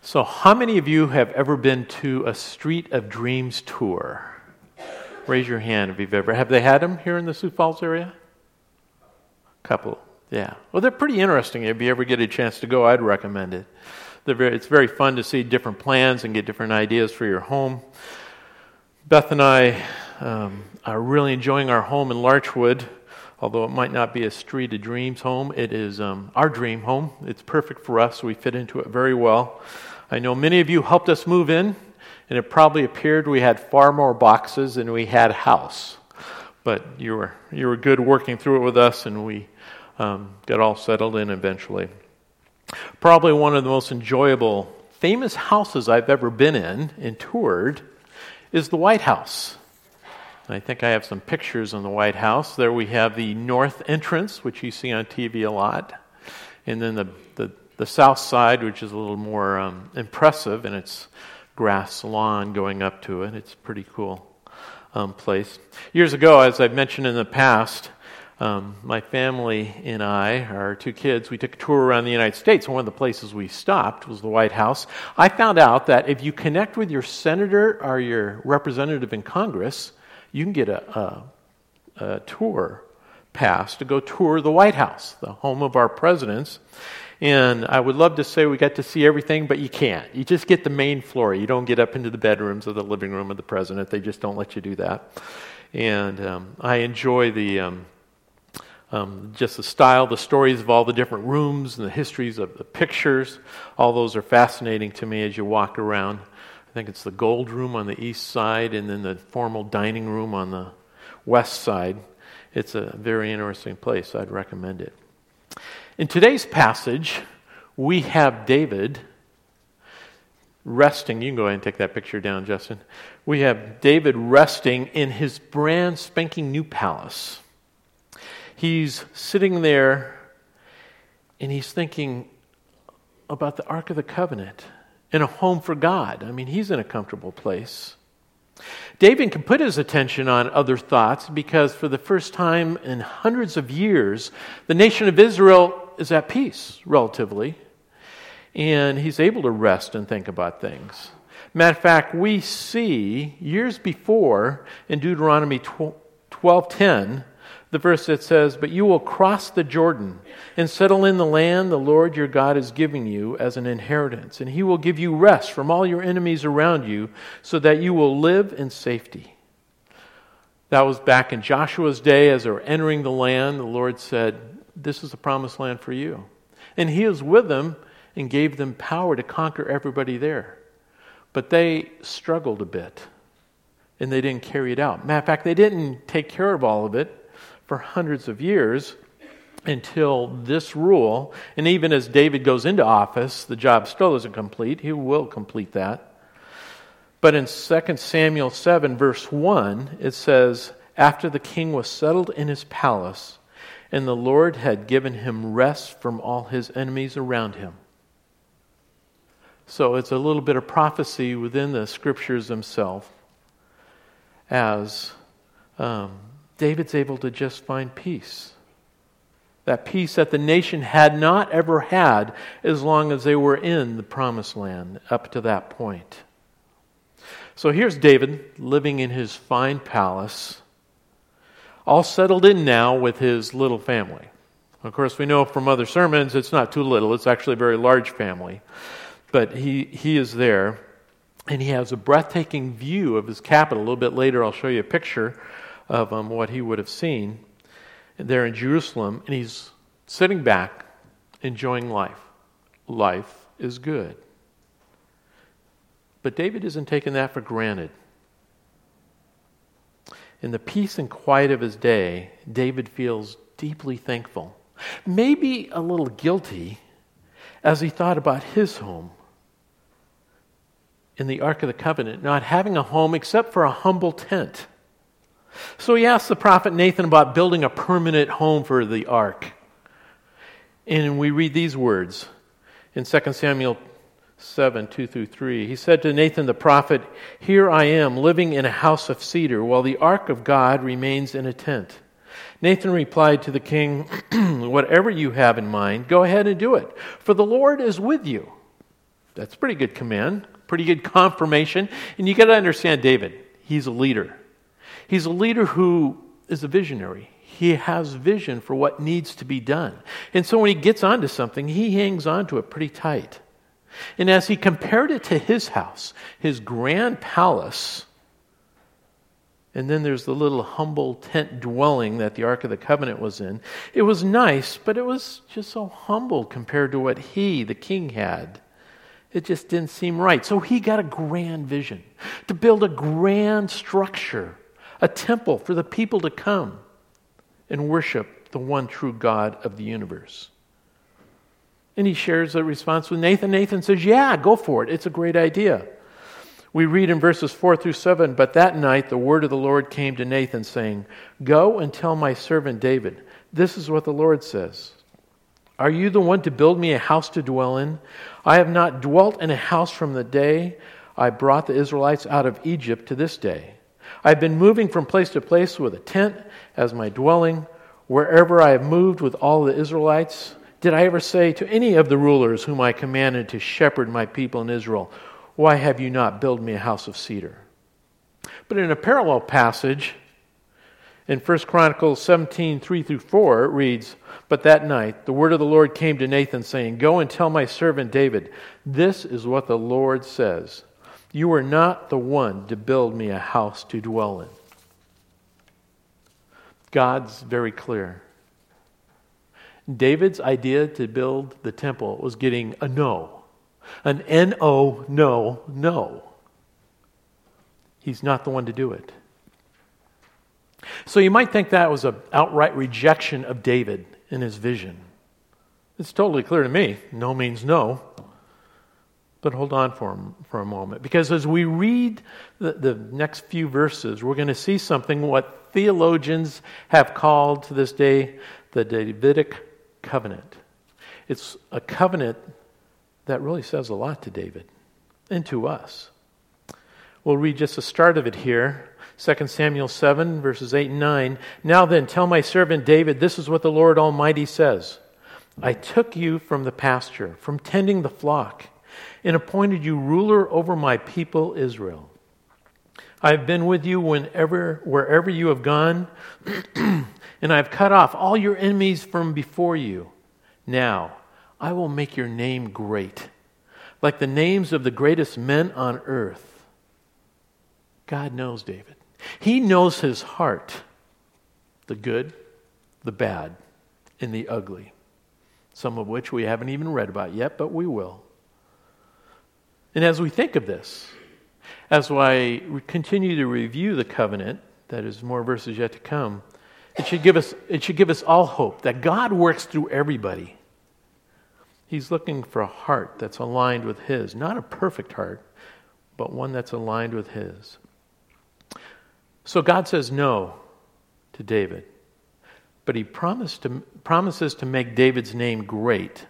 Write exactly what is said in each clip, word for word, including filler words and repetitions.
So how many of you have ever been to a Street of Dreams tour? Raise your hand if you've ever. Have they had them here in the Sioux Falls area? Couple, yeah. Well, they're pretty interesting. If you ever get a chance to go, I'd recommend it. They're very, it's very fun to see different plans and get different ideas for your home. Beth and I um, are really enjoying our home in Larchwood. Although it might not be a Street of Dreams home, it is um, our dream home. It's perfect for us. We fit into it very well. I know many of you helped us move in, and it probably appeared we had far more boxes than we had a house. But you were you were good working through it with us, and we um, got all settled in eventually. Probably one of the most enjoyable, famous houses I've ever been in and toured is the White House. I think I have some pictures on the White House. There we have the north entrance, which you see on T V a lot. And then the, the, the south side, which is a little more um, impressive, and it's grass lawn going up to it. It's a pretty cool um, place. Years ago, as I've mentioned in the past, um, my family and I, our two kids, we took a tour around the United States. And one of the places we stopped was the White House. I found out that if you connect with your senator or your representative in Congress, you can get a, a, a tour pass to go tour the White House, the home of our presidents. And I would love to say we got to see everything, but you can't. You just get the main floor. You don't get up into the bedrooms or the living room of the president. They just don't let you do that. And um, I enjoy the um, um, just the style, the stories of all the different rooms and the histories of the pictures. All those are fascinating to me as you walk around. I think it's the gold room on the east side and then the formal dining room on the west side. It's a very interesting place. I'd recommend it. In today's passage, we have David resting. You can go ahead and take that picture down, Justin. We have David resting in his brand spanking new palace. He's sitting there and he's thinking about the Ark of the Covenant. In a home for God. I mean, he's in a comfortable place. David can put his attention on other thoughts because for the first time in hundreds of years, the nation of Israel is at peace, relatively. And he's able to rest and think about things. Matter of fact, we see years before in Deuteronomy twelve ten, the verse that says, "But you will cross the Jordan and settle in the land the Lord your God is giving you as an inheritance. And he will give you rest from all your enemies around you so that you will live in safety." That was back in Joshua's day as they were entering the land. The Lord said, "This is the promised land for you." And he was with them and gave them power to conquer everybody there. But they struggled a bit and they didn't carry it out. Matter of fact, they didn't take care of all of it for hundreds of years until this rule. And even as David goes into office, the job still isn't complete. He will complete that. But in Second Samuel seven, verse one, it says, "After the king was settled in his palace, and the Lord had given him rest from all his enemies around him." So it's a little bit of prophecy within the scriptures themselves as um, David's able to just find peace. That peace that the nation had not ever had as long as they were in the promised land up to that point. So here's David living in his fine palace, all settled in now with his little family. Of course, we know from other sermons it's not too little. It's actually a very large family. But he, he is there, and he has a breathtaking view of his capital. A little bit later, I'll show you a picture of um, what he would have seen there in Jerusalem, and he's sitting back, enjoying life. Life is good. But David isn't taking that for granted. In the peace and quiet of his day, David feels deeply thankful, maybe a little guilty, as he thought about his home in the Ark of the Covenant, not having a home except for a humble tent. So he asked the prophet Nathan about building a permanent home for the ark. And we read these words in Second Samuel seven, two through three. He said to Nathan the prophet, "Here I am, living in a house of cedar, while the ark of God remains in a tent." Nathan replied to the king, "Whatever you have in mind, go ahead and do it, for the Lord is with you." That's a pretty good command, pretty good confirmation. And you got to understand David. He's a leader. He's a leader who is a visionary. He has vision for what needs to be done. And so when he gets onto something, he hangs on to it pretty tight. And as he compared it to his house, his grand palace, and then there's the little humble tent dwelling that the Ark of the Covenant was in, it was nice, but it was just so humble compared to what he, the king, had. It just didn't seem right. So he got a grand vision to build a grand structure, a temple for the people to come and worship the one true God of the universe. And he shares the response with Nathan. Nathan says, yeah, go for it. It's a great idea. We read in verses four through seven, but that night the word of the Lord came to Nathan saying, go and tell my servant David, this is what the Lord says. Are you the one to build me a house to dwell in? I have not dwelt in a house from the day I brought the Israelites out of Egypt to this day. I've been moving from place to place with a tent as my dwelling. Wherever I have moved with all the Israelites, did I ever say to any of the rulers whom I commanded to shepherd my people in Israel, why have you not built me a house of cedar? But in a parallel passage, in First Chronicles seventeen, three through four, it reads, but that night the word of the Lord came to Nathan saying, go and tell my servant David, this is what the Lord says. You are not the one to build me a house to dwell in. God's very clear. David's idea to build the temple was getting a no. An N O, no, no. He's not the one to do it. So you might think that was an outright rejection of David in his vision. It's totally clear to me. No means no. But hold on for, for a moment. Because as we read the, the next few verses, we're going to see something what theologians have called to this day the Davidic covenant. It's a covenant that really says a lot to David and to us. We'll read just the start of it here. Second Samuel seven, verses eight and nine. Now then, tell my servant David, this is what the Lord Almighty says. I took you from the pasture, from tending the flock, and appointed you ruler over my people Israel. I have been with you whenever, wherever you have gone, and I have cut off all your enemies from before you. Now, I will make your name great, like the names of the greatest men on earth. God knows David. He knows his heart, the good, the bad, and the ugly, some of which we haven't even read about yet, but we will. And as we think of this, as I continue to review the covenant, that is more verses yet to come, it should give us it should give us all hope that God works through everybody. He's looking for a heart that's aligned with his, not a perfect heart, but one that's aligned with his. So God says no to David, but he promised to, promises to make David's name great.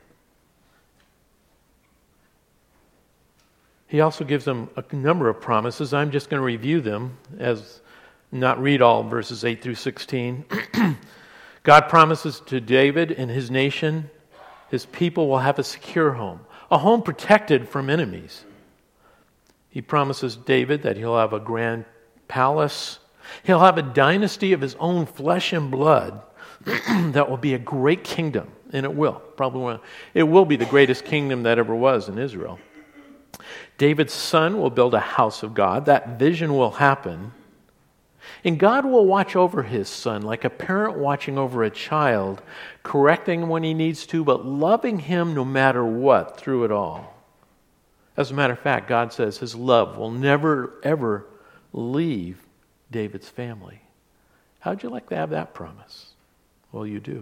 He also gives them a number of promises. I'm just going to review them, as not read all verses eight through sixteen. God promises to David and his nation, his people will have a secure home, a home protected from enemies. He promises David that he'll have a grand palace. He'll have a dynasty of his own flesh and blood that will be a great kingdom, and it will. Probably will. It will be the greatest kingdom that ever was in Israel. David's son will build a house of God. That vision will happen. And God will watch over his son like a parent watching over a child, correcting him when he needs to, but loving him no matter what through it all. As a matter of fact, God says his love will never, ever leave David's family. How'd you like to have that promise? Well, you do.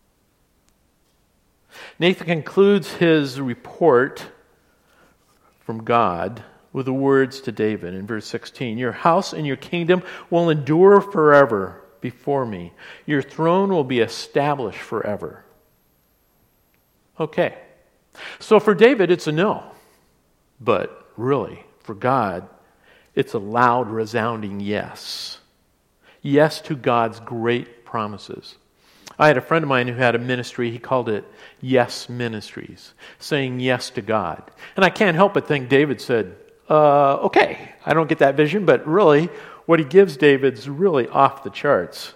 Nathan concludes his report from God with the words to David in verse sixteen. Your house and your kingdom will endure forever before me. Your throne will be established forever. Okay. So for David, it's a no. But really, for God, it's a loud, resounding yes. Yes to God's great promises. I had a friend of mine who had a ministry. He called it Yes Ministries, saying yes to God. And I can't help but think David said, uh, okay, I don't get that vision, but really what he gives David's really off the charts.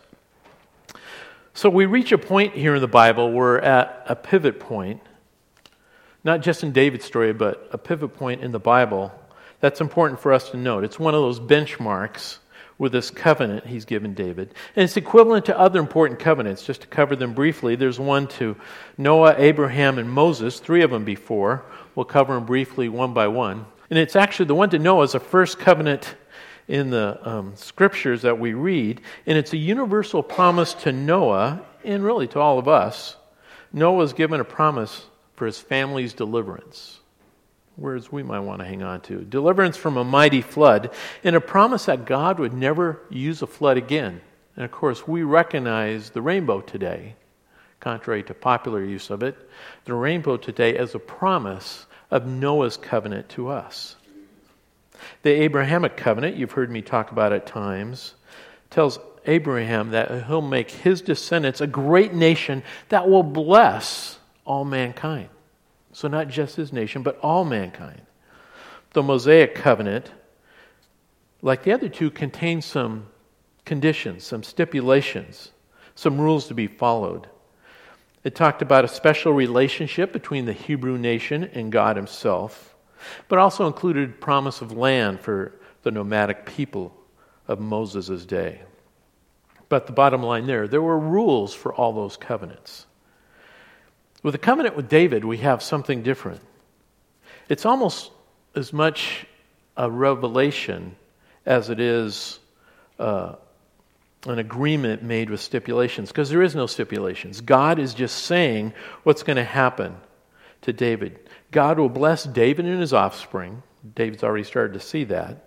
So we reach a point here in the Bible, we're at a pivot point, not just in David's story, but a pivot point in the Bible that's important for us to note. It's one of those benchmarks with this covenant he's given David. And it's equivalent to other important covenants. Just to cover them briefly, there's one to Noah, Abraham, and Moses, three of them before. We'll cover them briefly one by one. And it's actually the one to Noah is the first covenant in the um, scriptures that we read, and it's a universal promise to Noah, and really to all of us. Noah was given a promise for his family's deliverance. Words we might want to hang on to. Deliverance from a mighty flood, and a promise that God would never use a flood again. And of course, we recognize the rainbow today, contrary to popular use of it, the rainbow today as a promise of Noah's covenant to us. The Abrahamic covenant, you've heard me talk about at times, tells Abraham that he'll make his descendants a great nation that will bless all mankind. So not just his nation, but all mankind. The Mosaic covenant, like the other two, contains some conditions, some stipulations, some rules to be followed. It talked about a special relationship between the Hebrew nation and God himself, but also included promise of land for the nomadic people of Moses' day. But the bottom line there, there were rules for all those covenants. With the covenant with David, we have something different. It's almost as much a revelation as it is uh, an agreement made with stipulations, because there is no stipulations. God is just saying what's going to happen to David. God will bless David and his offspring. David's already started to see that.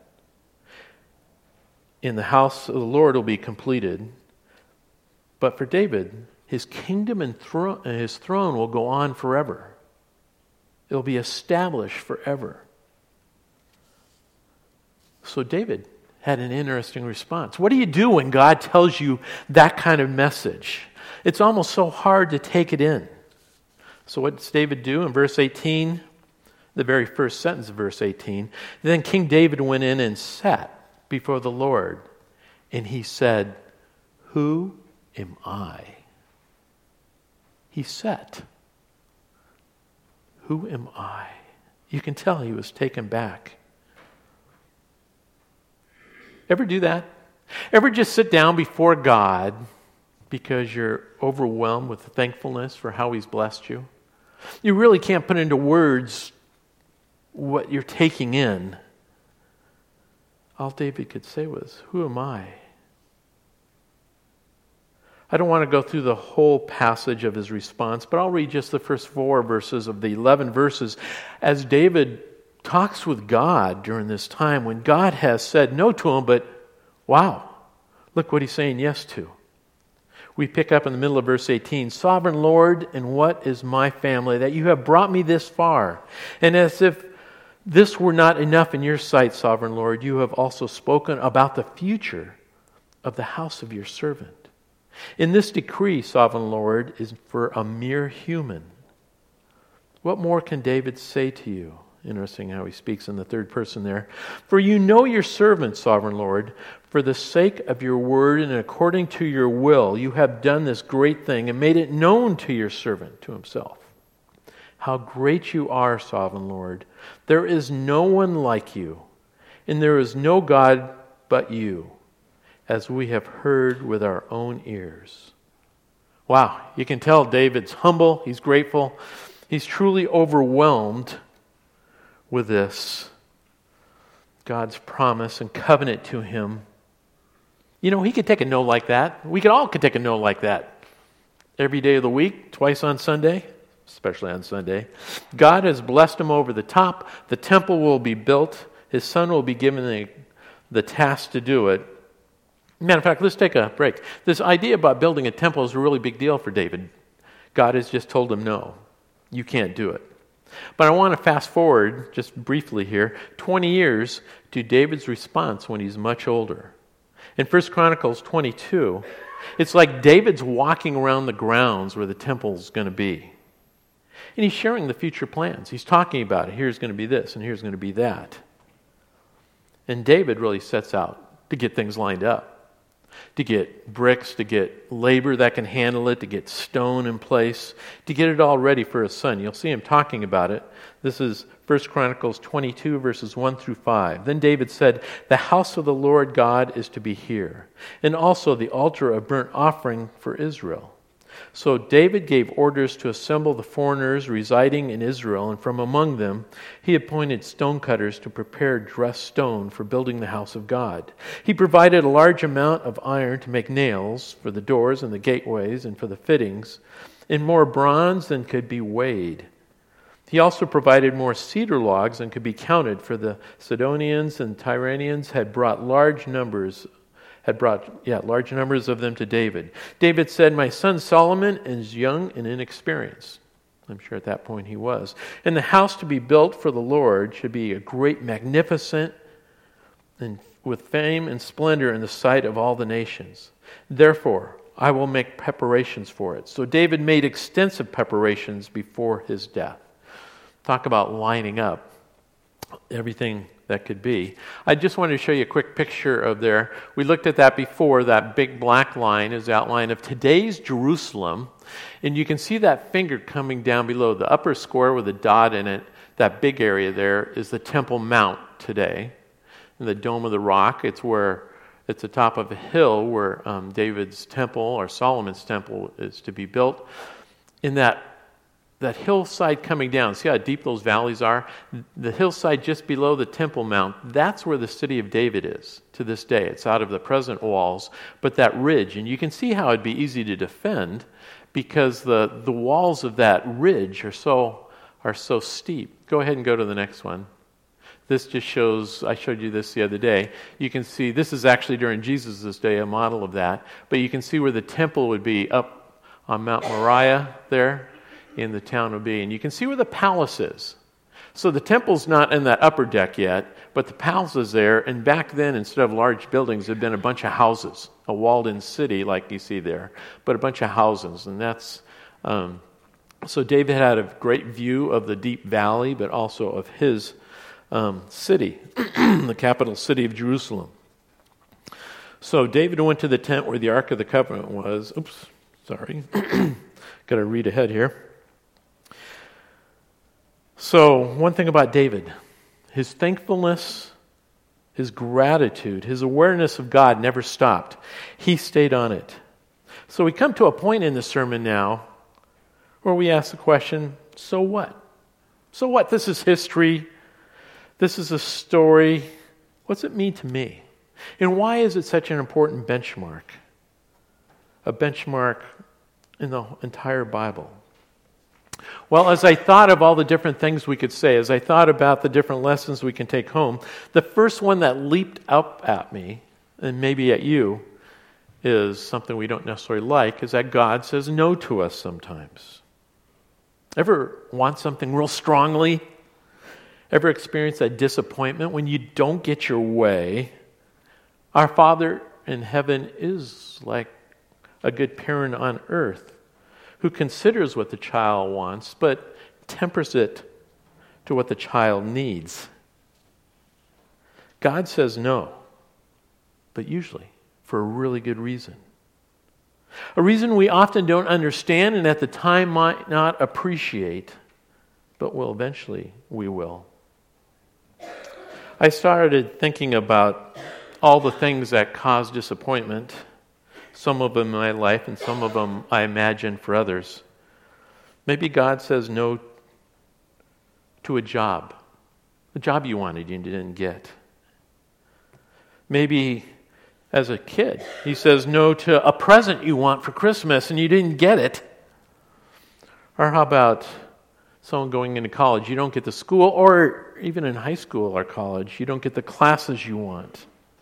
In the house of the Lord will be completed. But for David, his kingdom and thro- his throne will go on forever. It will be established forever. So David had an interesting response. What do you do when God tells you that kind of message? It's almost so hard to take it in. So what does David do in verse eighteen? The very first sentence of verse eighteen. Then King David went in and sat before the Lord, and he said, "Who am I?" He sat. Who am I? You can tell he was taken back. Ever do that? Ever just sit down before God because you're overwhelmed with thankfulness for how he's blessed you? You really can't put into words what you're taking in. All David could say was, "Who am I?" I don't want to go through the whole passage of his response, but I'll read just the first four verses of the eleven verses as David talks with God during this time when God has said no to him, but wow, look what he's saying yes to. We pick up in the middle of verse eighteen, "Sovereign Lord, and what is my family that you have brought me this far? And as if this were not enough in your sight, Sovereign Lord, you have also spoken about the future of the house of your servant. In this decree, Sovereign Lord, is for a mere human. What more can David say to you?" Interesting how he speaks in the third person there. "For you know your servant, Sovereign Lord, for the sake of your word and according to your will, you have done this great thing and made it known to your servant," to himself. "How great you are, Sovereign Lord. There is no one like you, and there is no God but you, as we have heard with our own ears." Wow, you can tell David's humble, he's grateful, he's truly overwhelmed with this, God's promise and covenant to him. You know, he could take a no like that. We could all could take a no like that. Every day of the week, twice on Sunday, especially on Sunday. God has blessed him over the top. The temple will be built. His son will be given the, the task to do it. Matter of fact, let's take a break. This idea about building a temple is a really big deal for David. God has just told him, no, you can't do it. But I want to fast forward, just briefly here, twenty years to David's response when he's much older. In First Chronicles twenty-two, It's like David's walking around the grounds where the temple's going to be. And he's sharing the future plans. He's talking about it. Here's going to be this, and here's going to be that. And David really sets out to get things lined up, to get bricks, to get labor that can handle it, to get stone in place, to get it all ready for his son. You'll see him talking about it. This is First Chronicles twenty-two, verses one through five. Then David said, "The house of the Lord God is to be here, and also the altar of burnt offering for Israel." So David gave orders to assemble the foreigners residing in Israel, and from among them he appointed stonecutters to prepare dressed stone for building the house of God. He provided a large amount of iron to make nails for the doors and the gateways and for the fittings, and more bronze than could be weighed. He also provided more cedar logs than could be counted, for the Sidonians and Tyrians had brought large numbers had brought yeah, large numbers of them to David. David said, "My son Solomon is young and inexperienced." I'm sure at that point he was. "And the house to be built for the Lord should be a great, magnificent, and with fame and splendor in the sight of all the nations. Therefore, I will make preparations for it." So David made extensive preparations before his death. Talk about lining up everything that could be. I just wanted to show you a quick picture of there. We looked at that before. That big black line is the outline of today's Jerusalem. And you can see that finger coming down below. The upper square with a dot in it, that big area there, is the Temple Mount today. And the Dome of the Rock, it's where it's the top of a hill where um, David's temple, or Solomon's temple, is to be built. In that That hillside coming down, see how deep those valleys are? The hillside just below the Temple Mount, that's where the city of David is to this day. It's out of the present walls, but that ridge, and you can see how it'd be easy to defend because the, the walls of that ridge are so are so steep. Go ahead and go to the next one. This just shows, I showed you this the other day. You can see, this is actually during Jesus' day, a model of that, but you can see where the temple would be up on Mount Moriah there. In the town would be. And you can see where the palace is. So the temple's not in that upper deck yet, but the palace is there. And back then, instead of large buildings, there'd been a bunch of houses, a walled-in city like you see there, but a bunch of houses. And that's, um, so David had a great view of the deep valley, but also of his um, city, the capital city of Jerusalem. So David went to the tent where the Ark of the Covenant was. Oops, sorry. Got to read ahead here. So, one thing about David, his thankfulness, his gratitude, his awareness of God never stopped. He stayed on it. So we come to a point in the sermon now where we ask the question, so what? So what? This is history. This is a story. What's it mean to me? And why is it such an important benchmark? A benchmark in the entire Bible. Well, as I thought of all the different things we could say, as I thought about the different lessons we can take home, the first one that leaped up at me, and maybe at you, is something we don't necessarily like, is that God says no to us sometimes. Ever want something real strongly? Ever experience that disappointment when you don't get your way? Our Father in heaven is like a good parent on earth who considers what the child wants, but tempers it to what the child needs. God says no, but usually for a really good reason. A reason we often don't understand and at the time might not appreciate, but will eventually we will. I started thinking about all the things that cause disappointment, some of them in my life and some of them I imagine for others. Maybe God says no to a job, a job you wanted and you didn't get. Maybe as a kid, he says no to a present you want for Christmas and you didn't get it. Or how about someone going into college, you don't get the school, or even in high school or college, you don't get the classes you want.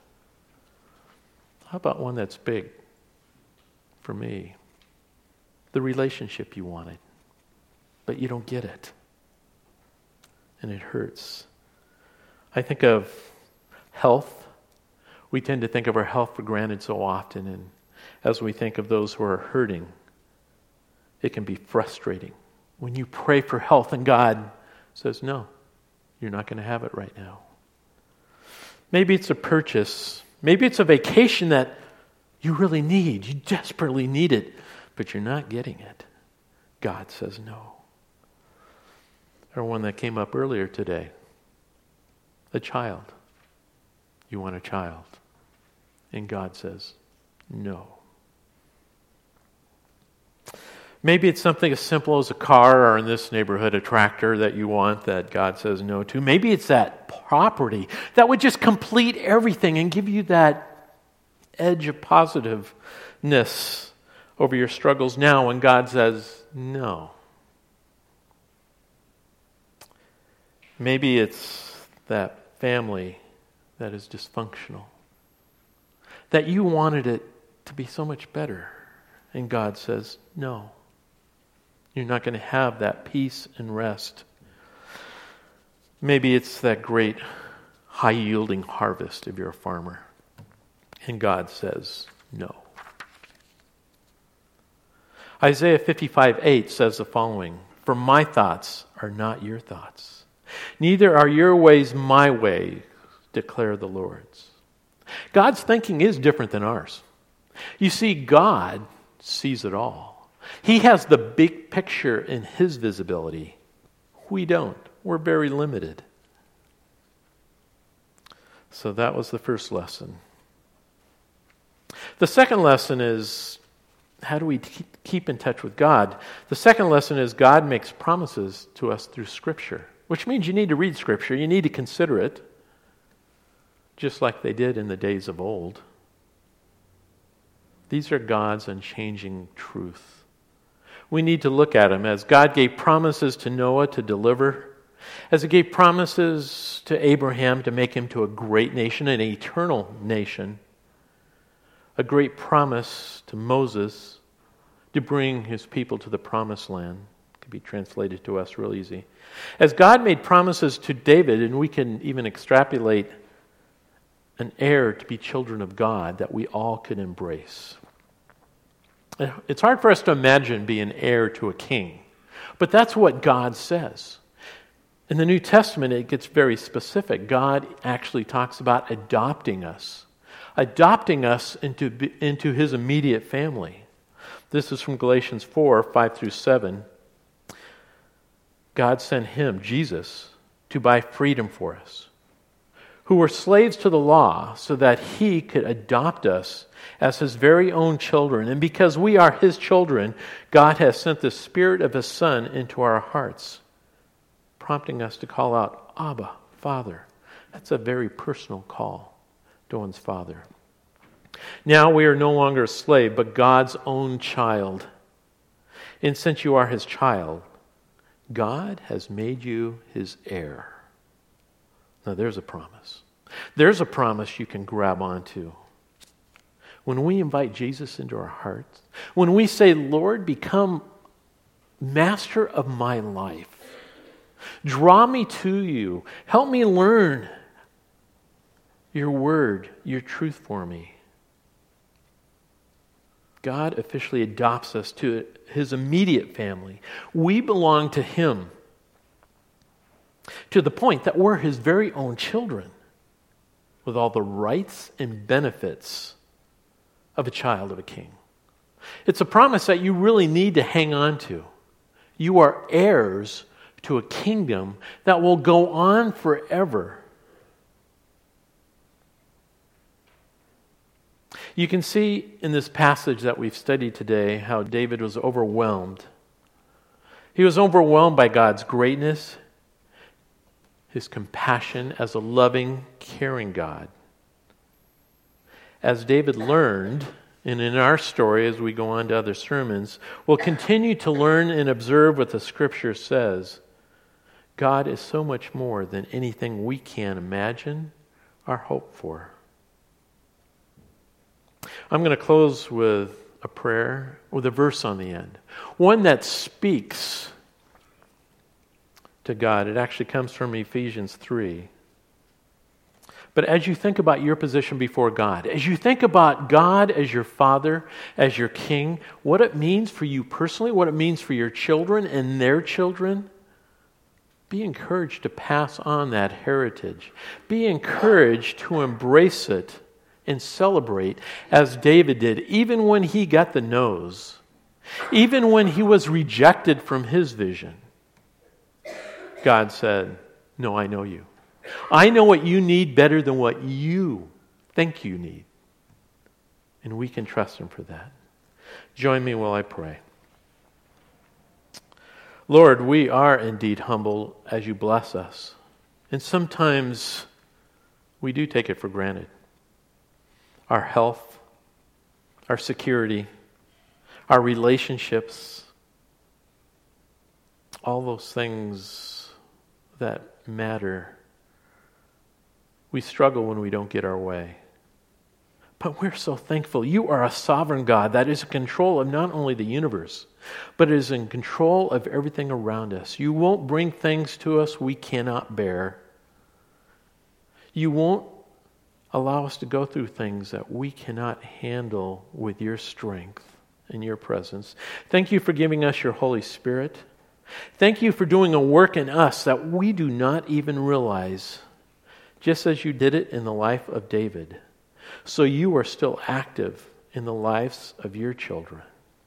How about one that's big for me? The relationship you wanted, but you don't get it. And it hurts. I think of health. We tend to think of our health for granted so often, and as we think of those who are hurting. It can be frustrating when you pray for health and God says, no, you're not going to have it right now. Maybe it's a purchase. Maybe it's a vacation that you really need. You desperately need it, but you're not getting it. God says no. Or one that came up earlier today. A child. You want a child. And God says no. Maybe it's something as simple as a car, or in this neighborhood, a tractor that you want that God says no to. Maybe it's that property that would just complete everything and give you that edge of positiveness over your struggles now when God says no. Maybe it's that family that is dysfunctional, that you wanted it to be so much better, and God says no. You're not going to have that peace and rest. Maybe it's that great high-yielding harvest if you're a farmer. And God says no. Isaiah fifty-five eight says the following, "For my thoughts are not your thoughts, neither are your ways my way, declare the Lord's." God's thinking is different than ours. You see, God sees it all. He has the big picture in His visibility. We don't. We're very limited. So that was the first lesson. The second lesson is, how do we keep in touch with God? The second lesson is God makes promises to us through Scripture, which means you need to read Scripture. You need to consider it, just like they did in the days of old. These are God's unchanging truth. We need to look at them as God gave promises to Noah to deliver, as He gave promises to Abraham to make him to a great nation, an eternal nation, a great promise to Moses to bring his people to the promised land. It can be translated to us real easy. As God made promises to David, and we can even extrapolate an heir to be children of God that we all could embrace. It's hard for us to imagine being heir to a king, but that's what God says. In the New Testament, it gets very specific. God actually talks about adopting us, adopting us into, into His immediate family. This is from Galatians four, five through seven. God sent Him, Jesus, to buy freedom for us, who were slaves to the law, so that He could adopt us as His very own children. And because we are His children, God has sent the Spirit of His Son into our hearts, prompting us to call out, Abba, Father. That's a very personal call to one's Father. Now we are no longer a slave, but God's own child. And since you are His child, God has made you His heir. Now there's a promise. There's a promise you can grab onto. When we invite Jesus into our hearts, when we say, Lord, become master of my life, draw me to you, help me learn your word, your truth for me. God officially adopts us to His immediate family. We belong to Him to the point that we're His very own children with all the rights and benefits of a child of a king. It's a promise that you really need to hang on to. You are heirs to a kingdom that will go on forever. You can see in this passage that we've studied today how David was overwhelmed. He was overwhelmed by God's greatness, His compassion as a loving, caring God. As David learned, and in our story as we go on to other sermons, we'll continue to learn and observe what the Scripture says. God is so much more than anything we can imagine or hope for. I'm going to close with a prayer with a verse on the end. One that speaks to God. It actually comes from Ephesians three. But as you think about your position before God, as you think about God as your Father, as your King, what it means for you personally, what it means for your children and their children, be encouraged to pass on that heritage. Be encouraged to embrace it and celebrate as David did, even when he got the no's, even when he was rejected from his vision. God said, "No, I know you. I know what you need better than what you think you need." And we can trust Him for that. Join me while I pray. Lord, we are indeed humble as you bless us. And sometimes we do take it for granted. Our health, our security, our relationships, all those things that matter. We struggle when we don't get our way. But we're so thankful. You are a sovereign God that is in control of not only the universe, but is in control of everything around us. You won't bring things to us we cannot bear. You won't allow us to go through things that we cannot handle with your strength and your presence. Thank you for giving us your Holy Spirit. Thank you for doing a work in us that we do not even realize, just as you did it in the life of David. So you are still active in the lives of your children.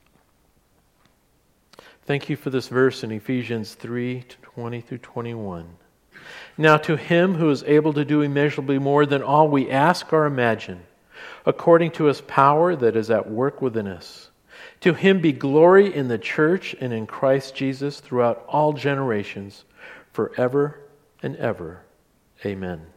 Thank you for this verse in Ephesians three, twenty through twenty-one. Now to Him who is able to do immeasurably more than all we ask or imagine, according to His power that is at work within us, to Him be glory in the church and in Christ Jesus throughout all generations, forever and ever. Amen.